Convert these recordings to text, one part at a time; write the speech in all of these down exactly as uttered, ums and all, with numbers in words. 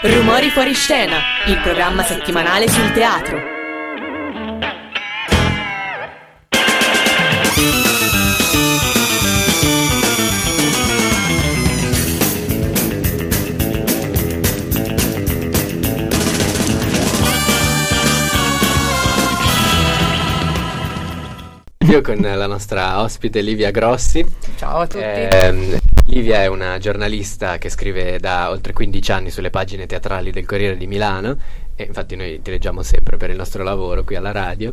Rumori fuori scena, il programma settimanale sul teatro. Io con la nostra ospite Livia Grossi. Ciao a tutti. Eh, Livia è una giornalista che scrive da oltre quindici anni sulle pagine teatrali del Corriere di Milano, e infatti noi ti leggiamo sempre per il nostro lavoro qui alla radio.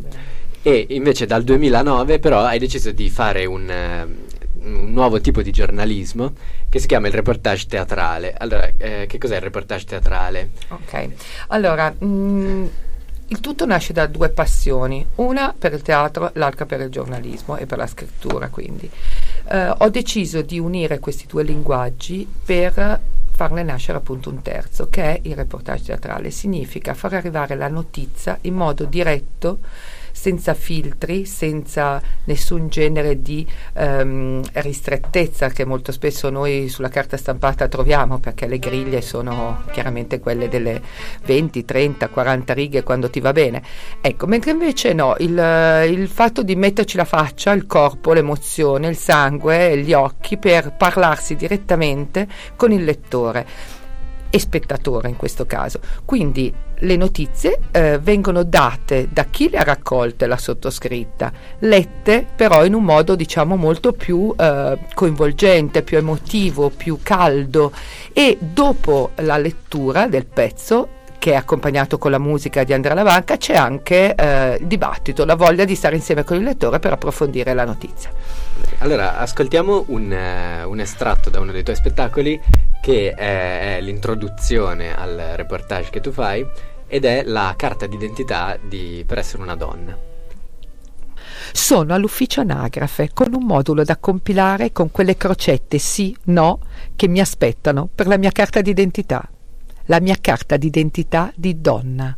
E invece dal duemilanove però hai deciso di fare un, uh, un nuovo tipo di giornalismo che si chiama il reportage teatrale. Allora, eh, che cos'è il reportage teatrale? Ok, allora... Mh, il tutto nasce da due passioni, una per il teatro, l'altra per il giornalismo e per la scrittura, quindi. Eh, ho deciso di unire questi due linguaggi per farne nascere appunto un terzo, che è il reportage teatrale. Significa far arrivare la notizia in modo diretto, senza filtri, senza nessun genere di um, ristrettezza che molto spesso noi sulla carta stampata troviamo, perché le griglie sono chiaramente quelle delle venti, trenta, quaranta righe quando ti va bene. Ecco, mentre invece no, il, il fatto di metterci la faccia, il corpo, l'emozione, il sangue, gli occhi per parlarsi direttamente con il lettore e spettatore in questo caso. Quindi le notizie eh, vengono date da chi le ha raccolte, la sottoscritta, lette però in un modo diciamo molto più eh, coinvolgente, più emotivo, più caldo, e dopo la lettura del pezzo, che è accompagnato con la musica di Andrea Lavanca, c'è anche eh, il dibattito, la voglia di stare insieme con il lettore per approfondire la notizia. Allora, ascoltiamo un, uh, un estratto da uno dei tuoi spettacoli, che è, è l'introduzione al reportage che tu fai, ed è la carta d'identità di per essere una donna. Sono all'ufficio anagrafe con un modulo da compilare con quelle crocette sì, no che mi aspettano per la mia carta d'identità. La mia carta d'identità di donna.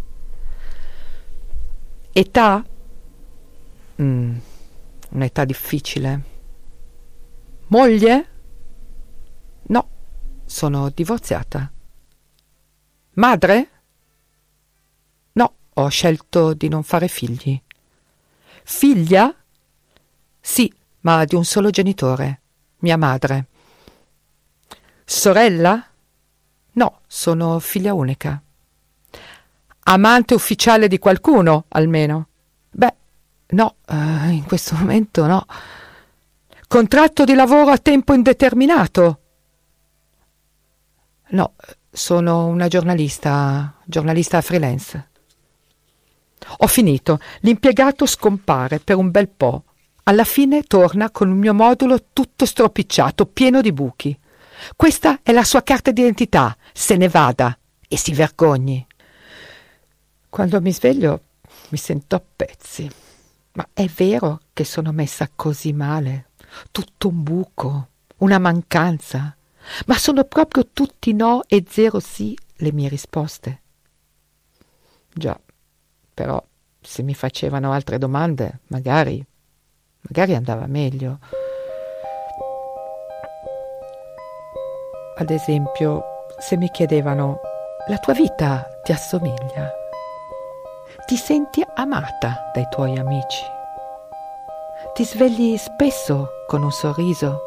Età? Mm, un'età difficile. Moglie? No, sono divorziata. Madre? No, ho scelto di non fare figli. Figlia? Sì, ma di un solo genitore, mia madre. Sorella? No, sono figlia unica. Amante ufficiale di qualcuno, almeno? Beh, no, uh, in questo momento no. Contratto di lavoro a tempo indeterminato? No, sono una giornalista, giornalista freelance. Ho finito. L'impiegato scompare per un bel po'. Alla fine torna con il mio modulo tutto stropicciato, pieno di buchi. Questa è la sua carta d'identità, se ne vada e si vergogni. Quando mi sveglio mi sento a pezzi. Ma è vero che sono messa così male? Tutto un buco, una mancanza. Ma sono proprio tutti no e zero sì le mie risposte. Già, però se mi facevano altre domande, magari, magari andava meglio. Ad esempio, se mi chiedevano: la tua vita ti assomiglia? Ti senti amata dai tuoi amici? Ti svegli spesso con un sorriso?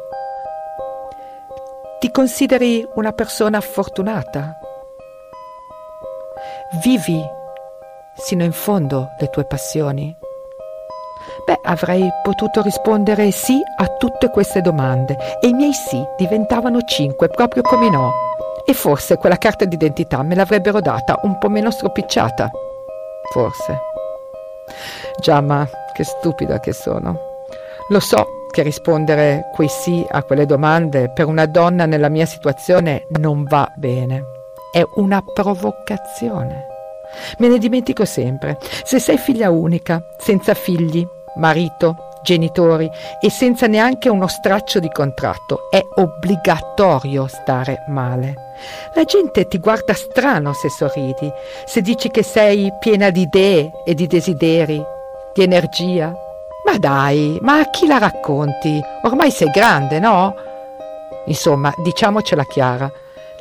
Ti consideri una persona fortunata? Vivi sino in fondo le tue passioni? Beh, avrei potuto rispondere sì a tutte queste domande, e i miei sì diventavano cinque, proprio come i no. E forse quella carta d'identità me l'avrebbero data un po' meno stropicciata. Forse. Già, ma che stupida che sono. Lo so che rispondere quei sì a quelle domande per una donna nella mia situazione non va bene. È una provocazione. Me ne dimentico sempre. Se sei figlia unica, senza figli, marito, genitori e senza neanche uno straccio di contratto, è obbligatorio stare male. La gente ti guarda strano se sorridi, se dici che sei piena di idee e di desideri, di energia. Ma dai, ma a chi la racconti? Ormai sei grande, no? Insomma, diciamocela chiara,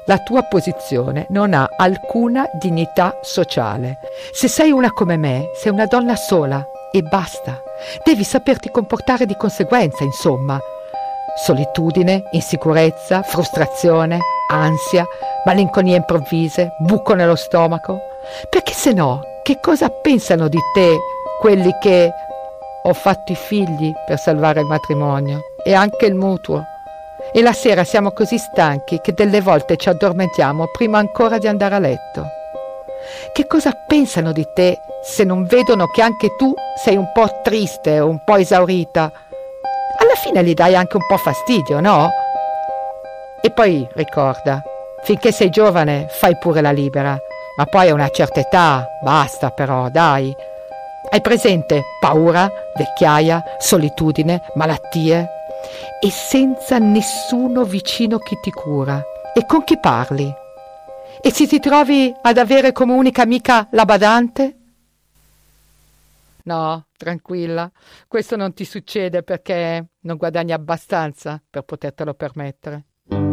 la tua posizione non ha alcuna dignità sociale. Se sei una come me, sei una donna sola e basta. Devi saperti comportare di conseguenza, insomma. Solitudine, insicurezza, frustrazione, ansia, malinconie improvvise, buco nello stomaco. Perché se no, che cosa pensano di te quelli che ho fatto i figli per salvare il matrimonio e anche il mutuo? E la sera siamo così stanchi che delle volte ci addormentiamo prima ancora di andare a letto. Che cosa pensano di te se non vedono che anche tu sei un po' triste o un po' esaurita? Alla fine gli dai anche un po' fastidio, no? E poi ricorda, finché sei giovane fai pure la libera, ma poi a una certa età basta però, dai. Hai presente paura, vecchiaia, solitudine, malattie? E senza nessuno vicino che ti cura. E con chi parli? E se ti trovi ad avere come unica amica la badante? No, tranquilla, questo non ti succede perché non guadagni abbastanza per potertelo permettere.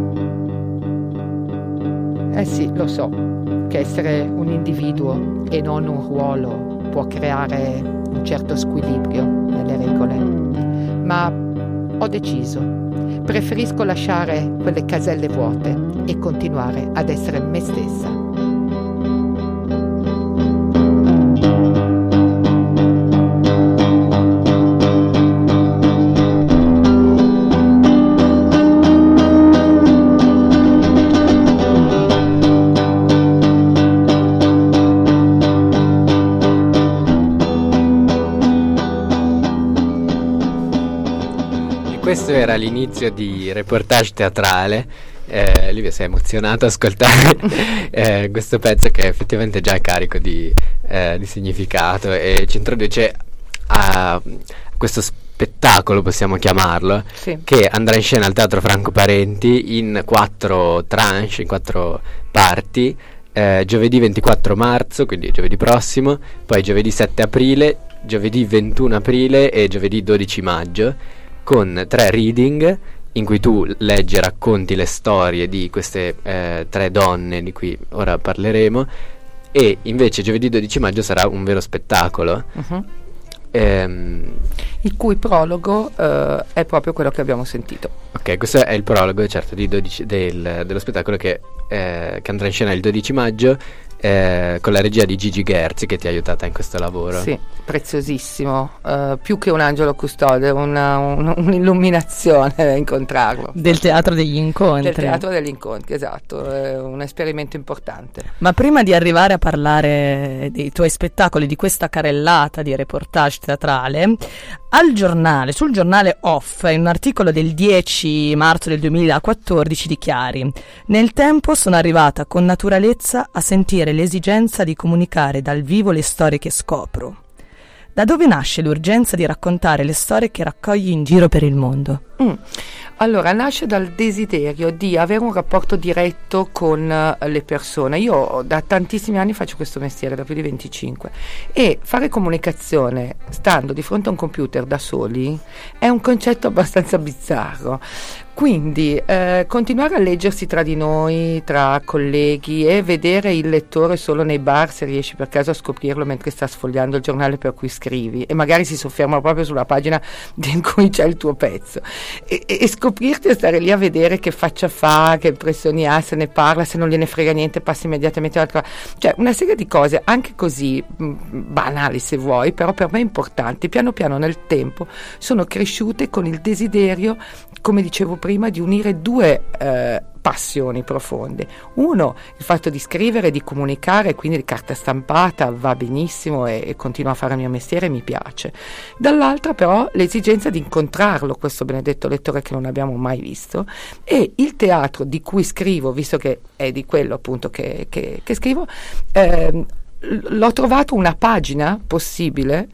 Eh sì, lo so, che essere un individuo e non un ruolo può creare un certo squilibrio nelle regole, ma ho deciso, preferisco lasciare quelle caselle vuote e continuare ad essere me stessa. Questo era l'inizio di Reportage teatrale. eh, Livia si è emozionata a ascoltare eh, questo pezzo che è effettivamente già carico di, eh, di significato e ci introduce a questo spettacolo, possiamo chiamarlo, sì, che andrà in scena al Teatro Franco Parenti in quattro tranche, in quattro parti, eh, giovedì ventiquattro marzo, quindi giovedì prossimo, poi giovedì sette aprile, giovedì ventuno aprile e giovedì dodici maggio, con tre reading in cui tu leggi e racconti le storie di queste eh, tre donne di cui ora parleremo, e invece giovedì dodici maggio sarà un vero spettacolo. uh-huh. ehm, il cui prologo eh, è proprio quello che abbiamo sentito. ok, questo è il prologo, certo, di dodici, del, dello spettacolo che, eh, che andrà in scena il dodici maggio, eh, con la regia di Gigi Gherzi, che ti ha aiutata in questo lavoro. Sì, preziosissimo, uh, più che un angelo custode, una, un, un'illuminazione incontrarlo. Del teatro degli incontri. Del teatro degli incontri, esatto, è un esperimento importante. Ma prima di arrivare a parlare dei tuoi spettacoli, di questa carrellata di reportage teatrale, al giornale, sul giornale Off, in un articolo del dieci marzo del duemilaquattordici dichiari: nel tempo sono arrivata con naturalezza a sentire l'esigenza di comunicare dal vivo le storie che scopro. Da dove nasce l'urgenza di raccontare le storie che raccogli in giro per il mondo? Mm. Allora, nasce dal desiderio di avere un rapporto diretto con uh, le persone. Io da tantissimi anni faccio questo mestiere, da più di venticinque, e fare comunicazione stando di fronte a un computer da soli è un concetto abbastanza bizzarro. Quindi eh, continuare a leggersi tra di noi, tra colleghi, e vedere il lettore solo nei bar, se riesci per caso a scoprirlo mentre sta sfogliando il giornale per cui scrivi, e magari si sofferma proprio sulla pagina in cui c'è il tuo pezzo, e, e scoprirti e stare lì a vedere che faccia fa, che impressioni ha, se ne parla, se non gliene frega niente passa immediatamente all'altra, cioè una serie di cose anche così mh, banali se vuoi, però per me importanti. Piano piano nel tempo sono cresciute con il desiderio, come dicevo prima, di unire due eh, passioni profonde. Uno, il fatto di scrivere, di comunicare, quindi di carta stampata va benissimo e, e continuo a fare il mio mestiere, mi piace. Dall'altra però l'esigenza di incontrarlo, questo benedetto lettore che non abbiamo mai visto, e il teatro di cui scrivo, visto che è di quello appunto che, che, che scrivo, eh, l'ho trovato una pagina possibile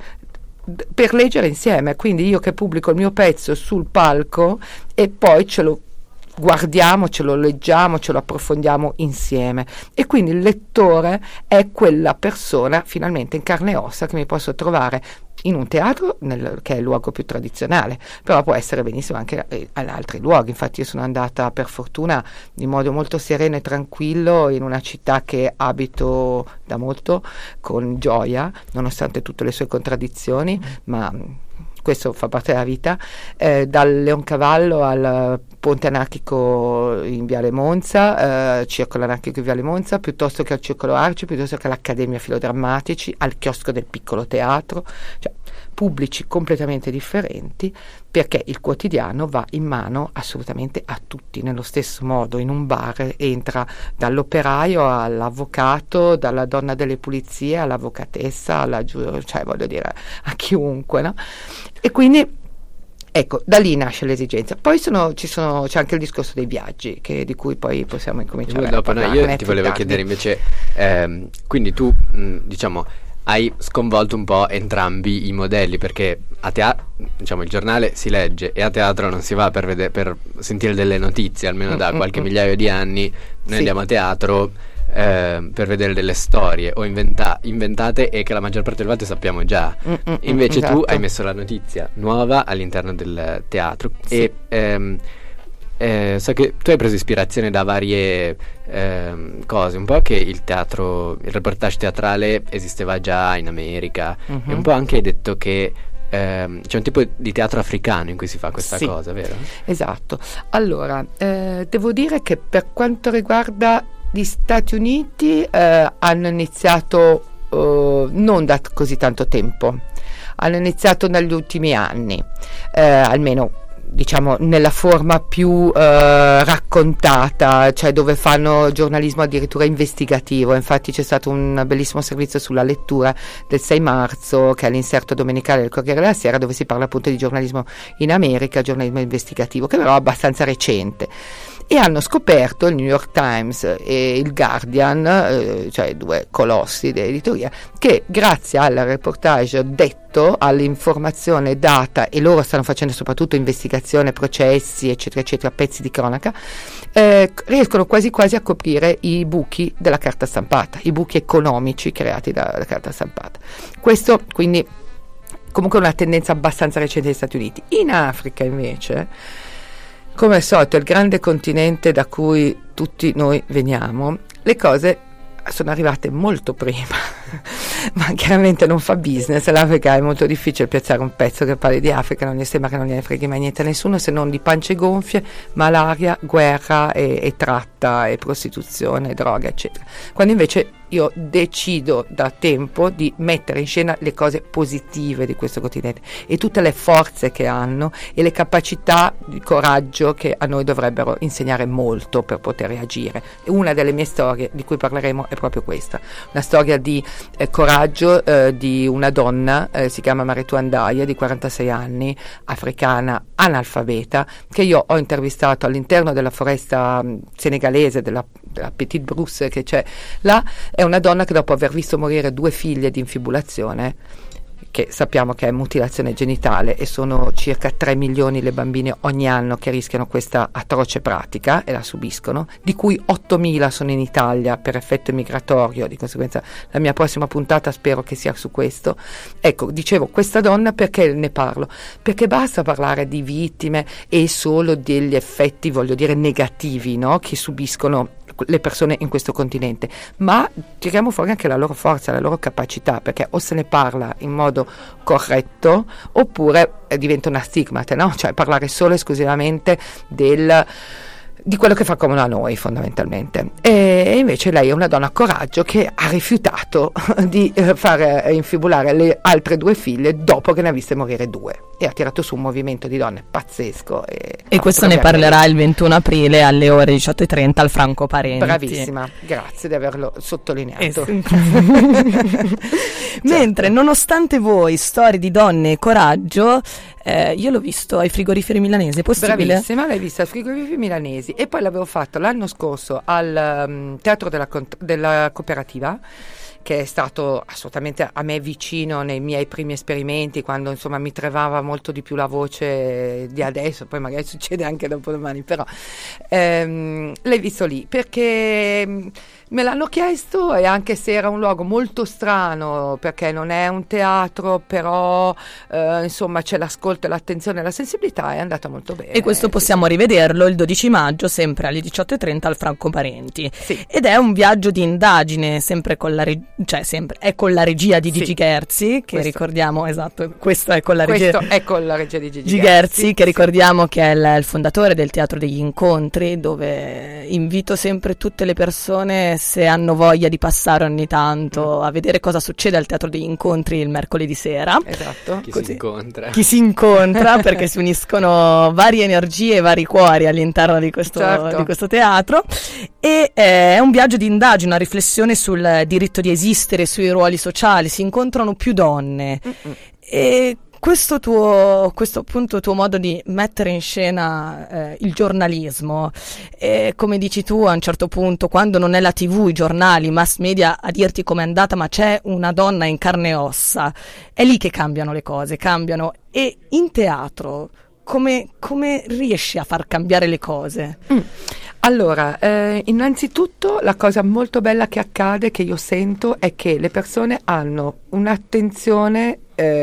per leggere insieme, quindi io che pubblico il mio pezzo sul palco e poi ce lo guardiamo, ce lo leggiamo, ce lo approfondiamo insieme, e quindi il lettore è quella persona finalmente in carne e ossa che mi posso trovare in un teatro nel, che è il luogo più tradizionale, però può essere benissimo anche eh, in altri luoghi. Infatti io sono andata per fortuna in modo molto sereno e tranquillo in una città che abito da molto con gioia, nonostante tutte le sue contraddizioni, ma questo fa parte della vita, eh, dal Leoncavallo al Ponte Anarchico in Viale Monza, eh, Circolo Anarchico in Viale Monza, piuttosto che al Circolo Arci, piuttosto che all'Accademia Filodrammatici, al chiosco del Piccolo Teatro, cioè pubblici completamente differenti, perché il quotidiano va in mano assolutamente a tutti nello stesso modo. In un bar entra dall'operaio all'avvocato, dalla donna delle pulizie all'avvocatessa, alla giu- cioè voglio dire a chiunque, no? E quindi ecco, da lì nasce l'esigenza. Poi sono, ci sono, c'è anche il discorso dei viaggi, che, di cui poi possiamo incominciare dopo, a no, parlare. io ti volevo chiedere invece, ehm, quindi tu mh, diciamo hai sconvolto un po' entrambi i modelli, perché a teatro, diciamo, il giornale si legge e a teatro non si va per, vedere, per sentire delle notizie, almeno da qualche mm-hmm. migliaio di anni noi sì. andiamo a teatro eh, per vedere delle storie o inventa- inventate e che la maggior parte delle volte sappiamo già. Mm-mm, invece esatto. tu hai messo la notizia nuova all'interno del teatro sì. e ehm, Eh, so che tu hai preso ispirazione da varie eh, cose, un po' che il teatro, il reportage teatrale esisteva già in America uh-huh. e un po' anche hai detto che eh, c'è un tipo di teatro africano in cui si fa questa sì. cosa, vero? Esatto. Allora, eh, devo dire che per quanto riguarda gli Stati Uniti eh, hanno iniziato eh, non da così tanto tempo, hanno iniziato negli ultimi anni, eh, almeno diciamo nella forma più eh, raccontata, cioè dove fanno giornalismo addirittura investigativo. Infatti c'è stato un bellissimo servizio sulla lettura del sei marzo, che è l'inserto domenicale del Corriere della Sera, dove si parla appunto di giornalismo in America, giornalismo investigativo, che però è abbastanza recente. E hanno scoperto, il New York Times e il Guardian, eh, cioè due colossi dell'editoria, che grazie al reportage detto, all'informazione data, e loro stanno facendo soprattutto investigazione, processi eccetera eccetera, pezzi di cronaca, eh, riescono quasi quasi a coprire i buchi della carta stampata, i buchi economici creati dalla carta stampata. Questo quindi comunque è una tendenza abbastanza recente degli Stati Uniti. In Africa invece, come al solito, il grande continente da cui tutti noi veniamo, le cose sono arrivate molto prima, ma chiaramente non fa business. L'Africa è molto difficile piazzare un pezzo che parli di Africa, non gli sembra che non gliene freghi mai niente a nessuno, se non di pance gonfie, malaria, guerra e, e tratta e prostituzione, droga eccetera. Quando invece io decido da tempo di mettere in scena le cose positive di questo continente e tutte le forze che hanno e le capacità di coraggio che a noi dovrebbero insegnare molto per poter reagire. E una delle mie storie di cui parleremo è proprio questa, una storia di eh, coraggio eh, di una donna, eh, si chiama Maritou Andaya, di quarantasei anni, africana, analfabeta, che io ho intervistato all'interno della foresta mh, senegalese, della, della Petite Brousse che c'è là. È una donna che dopo aver visto morire due figlie di infibulazione, che sappiamo che è mutilazione genitale, e sono circa tre milioni le bambine ogni anno che rischiano questa atroce pratica e la subiscono, di cui ottomila sono in Italia per effetto migratorio. Di conseguenza la mia prossima puntata spero che sia su questo. Ecco, dicevo, questa donna, perché ne parlo? Perché basta parlare di vittime e solo degli effetti, voglio dire, negativi, no? Che subiscono le persone in questo continente, ma tiriamo fuori anche la loro forza, la loro capacità, perché o se ne parla in modo corretto oppure eh, diventa una stigmate, no? Cioè parlare solo esclusivamente del di quello che fa comodo a noi fondamentalmente. E invece lei è una donna coraggio che ha rifiutato di eh, far eh, infibulare le altre due figlie dopo che ne ha viste morire due, e ha tirato su un movimento di donne pazzesco. E, e questo ne parlerà lei il ventuno aprile alle ore diciotto e trenta al Franco Parenti. Bravissima, grazie di averlo sottolineato. Eh sì. Mentre nonostante voi, storie di donne e coraggio, eh, io l'ho visto ai frigoriferi milanesi, è possibile? Bravissima, l'hai vista ai frigoriferi milanesi, e poi l'avevo fatto l'anno scorso al um, Teatro della, della Cooperativa, che è stato assolutamente a me vicino nei miei primi esperimenti, quando insomma mi tremava molto di più la voce di adesso, poi magari succede anche dopodomani, però ehm, l'hai visto lì perché me l'hanno chiesto, e anche se era un luogo molto strano perché non è un teatro, però eh, insomma c'è l'ascolto, l'attenzione e la sensibilità, è andata molto bene. E questo possiamo rivederlo il dodici maggio sempre alle diciotto e trenta al Franco Parenti. Sì. Ed è un viaggio di indagine sempre con la, reg- cioè sempre, è con la regia di Gigi Sì. Gherzi, che Questo. ricordiamo, esatto, questo è con la regia, Questo è con la regia di Gigi Gigi Gherzi, Gherzi, che ricordiamo che è il, il fondatore del Teatro degli Incontri, dove invito sempre tutte le persone, se hanno voglia di passare ogni tanto a vedere cosa succede al Teatro degli Incontri il mercoledì sera. Esatto. Chi Così. si incontra. Chi si incontra, perché si uniscono varie energie e vari cuori all'interno di questo, Certo. di questo teatro, e eh, è un viaggio di indagine, una riflessione sul diritto di esistere, sui ruoli sociali, si incontrano più donne. Mm-mm. E questo tuo, questo appunto tuo modo di mettere in scena eh, il giornalismo, e come dici tu a un certo punto, quando non è la tivù, i giornali, i mass media a dirti com'è andata, ma c'è una donna in carne e ossa, è lì che cambiano le cose, cambiano. E in teatro come, come riesci a far cambiare le cose? Mm. Allora, eh, innanzitutto la cosa molto bella che accade, che io sento, è che le persone hanno un'attenzione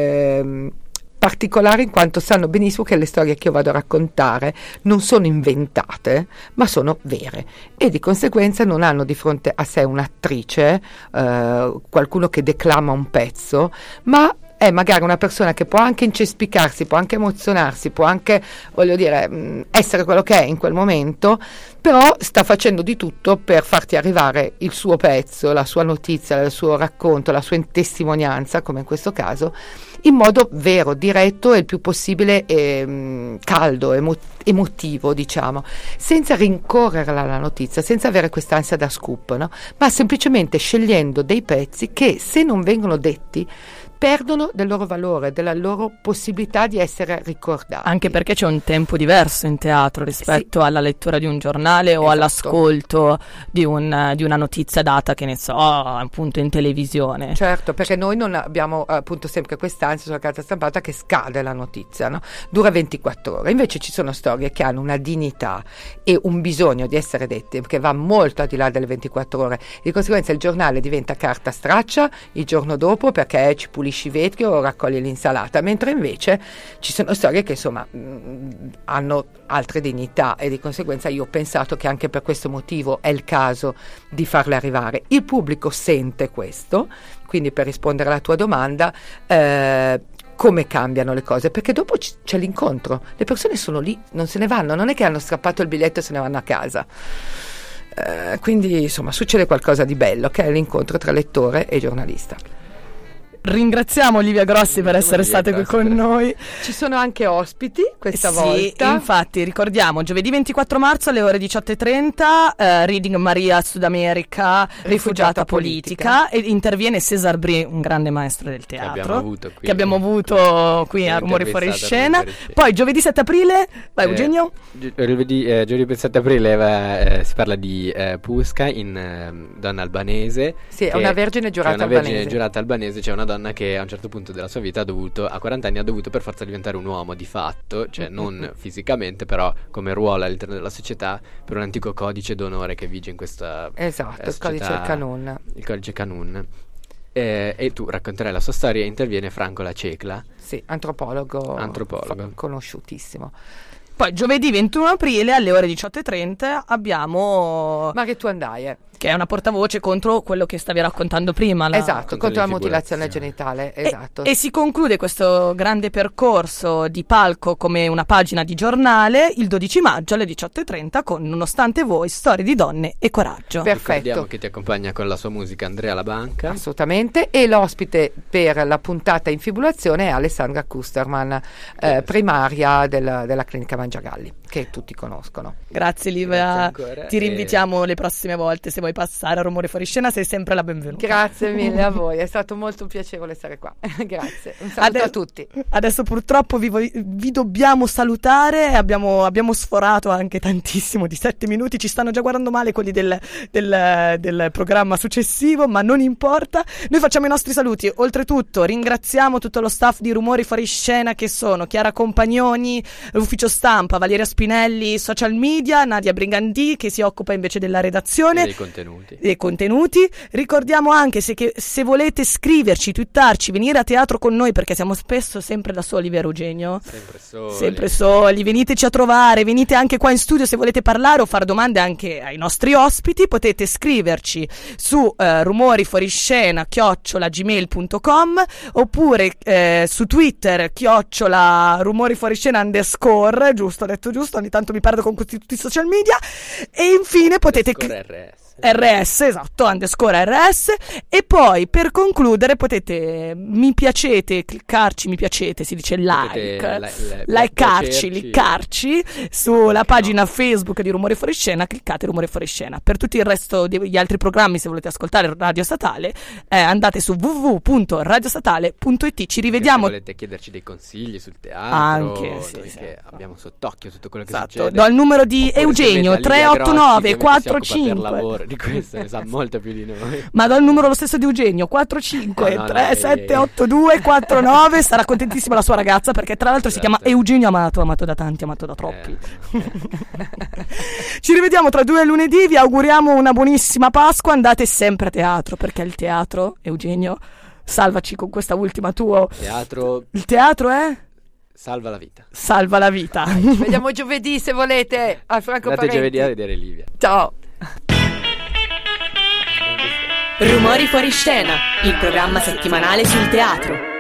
ehm, particolare, in quanto sanno benissimo che le storie che io vado a raccontare non sono inventate, ma sono vere, e di conseguenza non hanno di fronte a sé un'attrice, eh, qualcuno che declama un pezzo, ma è magari una persona che può anche incespicarsi, può anche emozionarsi, può anche, voglio dire, mh, essere quello che è in quel momento, però sta facendo di tutto per farti arrivare il suo pezzo, la sua notizia, il suo racconto, la sua testimonianza, come in questo caso, in modo vero, diretto e il più possibile eh, caldo, emo- emotivo, diciamo, senza rincorrere alla notizia, senza avere quest'ansia da scoop, no? Ma semplicemente scegliendo dei pezzi che, se non vengono detti, perdono del loro valore, della loro possibilità di essere ricordati. Anche perché c'è un tempo diverso in teatro rispetto Sì. alla lettura di un giornale o Esatto. all'ascolto di, un, di una notizia data, che ne so, appunto in televisione. Certo, perché noi non abbiamo appunto sempre quest'ansia sulla carta stampata che scade la notizia, no? Dura ventiquattro ore, invece ci sono storie che hanno una dignità e un bisogno di essere dette che va molto al di là delle ventiquattro ore, di conseguenza il giornale diventa carta straccia il giorno dopo, perché ci pulisce i vetri o raccoglie l'insalata, mentre invece ci sono storie che insomma mh, hanno altre dignità, e di conseguenza io ho pensato che anche per questo motivo è il caso di farle arrivare. Il pubblico sente questo, quindi per rispondere alla tua domanda, eh, come cambiano le cose, perché dopo c- c'è l'incontro, le persone sono lì, non se ne vanno, non è che hanno strappato il biglietto e se ne vanno a casa. Eh, quindi insomma succede qualcosa di bello, che è l'incontro tra lettore e giornalista. Ringraziamo Livia Grossi per essere Livia stata qui Grossi con per- noi. Ci sono anche ospiti questa Sì, volta. infatti ricordiamo giovedì ventiquattro marzo alle ore diciotto e trenta, eh, Reading Maria Sud America, rifugiata, Rifugiata politica, e interviene Cesar Brie, un grande maestro del teatro abbiamo avuto qui. che abbiamo avuto qui Che a ha Rumori Fuori intervistato a Scena. Rumori Fuori Scena. Poi giovedì sette aprile, vai Eh, Eugenio. Gi- Giovedì, eh, giovedì sette aprile va- eh, si parla di eh, Pusca in eh, donna albanese. Sì, è che- una vergine giurata che è una vergine albanese. giurata albanese, c'è una donna che a un certo punto della sua vita ha dovuto, a quaranta anni ha dovuto per forza diventare un uomo di fatto, cioè non fisicamente, però come ruolo all'interno della società, per un antico codice d'onore che vige in questa Esatto, eh, il codice società- Canun. il codice Canun. Eh, e tu racconterai la sua storia e interviene Franco La Cecla. Sì, antropologo, Antropologo. fa- conosciutissimo. Poi giovedì ventuno aprile alle ore diciotto e trenta abbiamo, Ma che tu andai, che è una portavoce contro quello che stavi raccontando prima. la- esatto, contro contro la le mutilazione figurazioni. genitale, E- esatto. E, si conclude questo grande percorso di palco come una pagina di giornale il dodici maggio alle diciotto e trenta con Nonostante Voi, storie di donne e coraggio. Per- Ricordiamo Perfetto. che ti accompagna con la sua musica Andrea La Banca. Assolutamente, e l'ospite per la puntata in fibulazione è Alessandra Kusterman, eh, primaria della, della clinica Mangiagalli. che tutti conoscono. Grazie Livia, Grazie ancora, ti e- rinvitiamo le prossime volte, se vuoi passare a Rumore Fuori Scena sei sempre la benvenuta. Grazie mille a voi, è stato molto piacevole stare qua. Grazie, un saluto Ade- a tutti. Adesso purtroppo vi, vo- vi dobbiamo salutare, abbiamo, abbiamo sforato anche tantissimo di sette minuti, ci stanno già guardando male quelli del, del, del programma successivo, ma non importa, noi facciamo i nostri saluti. Oltretutto ringraziamo tutto lo staff di Rumori Fuori Scena, che sono Chiara Compagnoni, ufficio stampa, Valeria Spinelli, social media, Nadia Brigandì che si occupa invece della redazione, dei contenuti. dei contenuti. Ricordiamo anche se, che, se volete scriverci, twittarci, venire a teatro con noi, perché siamo spesso sempre da soli, vero Eugenio? Sempre soli. Sempre soli, veniteci a trovare, venite anche qua in studio se volete parlare o fare domande anche ai nostri ospiti, potete scriverci su eh, rumorifuoriscena chiocciola gmail punto com oppure eh, su Twitter chiocciola rumorifuoriscena underscore, giusto, ho detto giusto, ogni tanto mi perdo con tutti, tutti i social media, e infine potete Underscore R S. R S, esatto, underscore R S. E poi per concludere potete mi piacete, cliccarci, mi piacete, si dice like, Potete li- li- likearci, piacerci. cliccarci sulla Perché pagina no? Facebook di Rumore Fuori Scena, cliccate Rumore Fuori Scena. Per tutto il resto degli altri programmi, se volete ascoltare Radio Statale, eh, andate su w w w punto radiostatale punto i t. Ci rivediamo. Se volete chiederci dei consigli sul teatro, Anche, sì, noi sì. che abbiamo sott'occhio tutto quello che Esatto, succede. do il numero di Oppure Eugenio scrivete a Livia tre otto nove Grossi, che quattro si occupa per cinque. lavoro di questo, ne sa molto più di noi. Ma do il numero lo stesso di Eugenio quattro cinque No, no, tre no, sette eh, otto due quattro nove. Sarà contentissima la sua ragazza, perché tra l'altro si Esatto. chiama Eugenio Amato, amato da tanti, amato da troppi. Eh, Ci rivediamo tra due lunedì, vi auguriamo una buonissima Pasqua, andate sempre a teatro, perché il teatro, Eugenio, salvaci con questa ultima tua. teatro Il teatro è? salva la vita. Salva la vita. Ci vediamo giovedì se volete al Franco Andate Parenti. giovedì a vedere Livia. Ciao. Rumori fuori scena, il programma settimanale sul teatro.